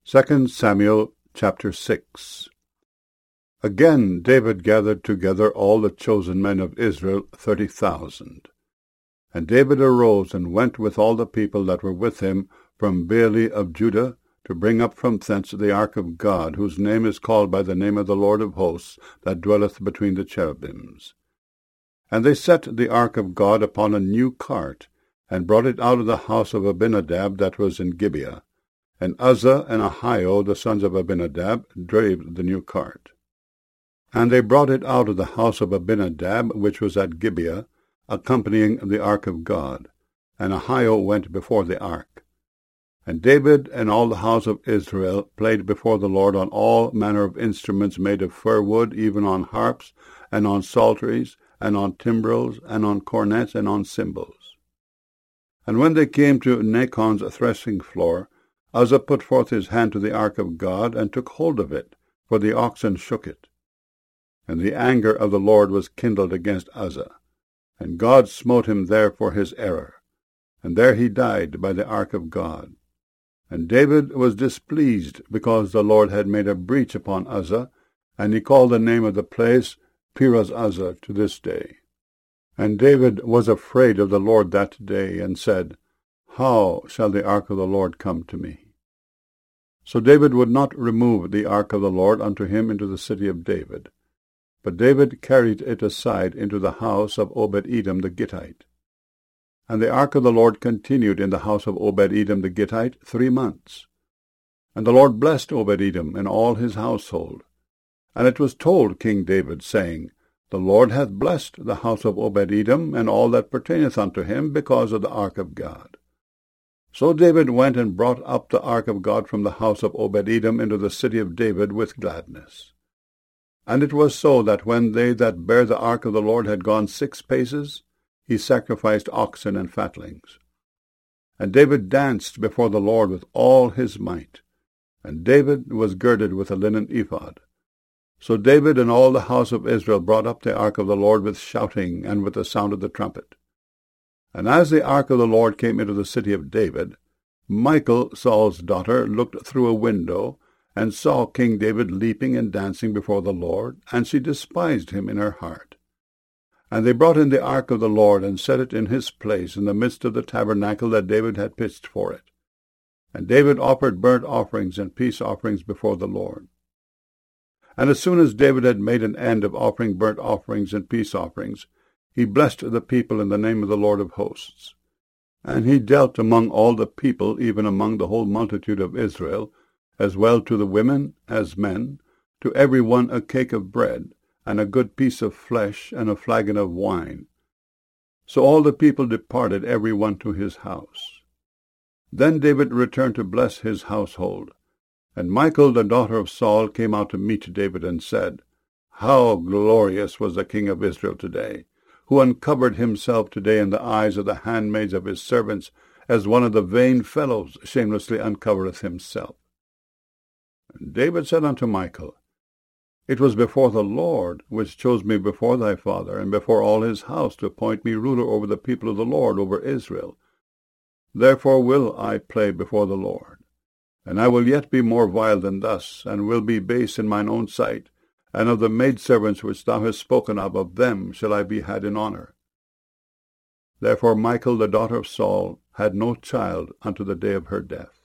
2 Samuel chapter 6. Again David gathered together all the chosen men of Israel, 30,000. And David arose and went with all the people that were with him from Baale of Judah, to bring up from thence the ark of God, whose name is called by the name of the Lord of hosts, that dwelleth between the cherubims. And they set the ark of God upon a new cart, and brought it out of the house of Abinadab that was in Gibeah. And Uzzah and Ahio, the sons of Abinadab, drave the new cart. And they brought it out of the house of Abinadab, which was at Gibeah, accompanying the ark of God. And Ahio went before the ark. And David and all the house of Israel played before the Lord on all manner of instruments made of fir wood, even on harps, and on psalteries, and on timbrels, and on cornets, and on cymbals. And when they came to Nachon's threshing floor, Uzzah put forth his hand to the ark of God, and took hold of it, for the oxen shook it. And the anger of the Lord was kindled against Uzzah, and God smote him there for his error, and there he died by the ark of God. And David was displeased, because the Lord had made a breach upon Uzzah, and he called the name of the place Perez-Uzzah to this day. And David was afraid of the Lord that day, and said, How shall the ark of the Lord come to me? So David would not remove the ark of the Lord unto him into the city of David, but David carried it aside into the house of Obed-Edom the Gittite. And the ark of the Lord continued in the house of Obed-Edom the Gittite 3 months. And the Lord blessed Obed-Edom and all his household. And it was told King David, saying, The Lord hath blessed the house of Obed-Edom and all that pertaineth unto him, because of the ark of God. So David went and brought up the ark of God from the house of Obed-Edom into the city of David with gladness. And it was so that when they that bare the ark of the Lord had gone 6 paces, he sacrificed oxen and fatlings. And David danced before the Lord with all his might. And David was girded with a linen ephod. So David and all the house of Israel brought up the ark of the Lord with shouting and with the sound of the trumpet. And as the ark of the Lord came into the city of David, Michal, Saul's daughter, looked through a window, and saw King David leaping and dancing before the Lord, and she despised him in her heart. And they brought in the ark of the Lord, and set it in his place in the midst of the tabernacle that David had pitched for it. And David offered burnt offerings and peace offerings before the Lord. And as soon as David had made an end of offering burnt offerings and peace offerings, he blessed the people in the name of the Lord of hosts. And he dealt among all the people, even among the whole multitude of Israel, as well to the women as men, to every one a cake of bread, and a good piece of flesh, and a flagon of wine. So all the people departed, every one to his house. Then David returned to bless his household. And Michal, the daughter of Saul, came out to meet David, and said, How glorious was the king of Israel today, who uncovered himself today in the eyes of the handmaids of his servants, as one of the vain fellows shamelessly uncovereth himself. And David said unto Michal, It was before the Lord, which chose me before thy father, and before all his house, to appoint me ruler over the people of the Lord, over Israel. Therefore will I play before the Lord. And I will yet be more vile than thus, and will be base in mine own sight, and of the maidservants which thou hast spoken of them shall I be had in honour. Therefore Michal, the daughter of Saul, had no child unto the day of her death.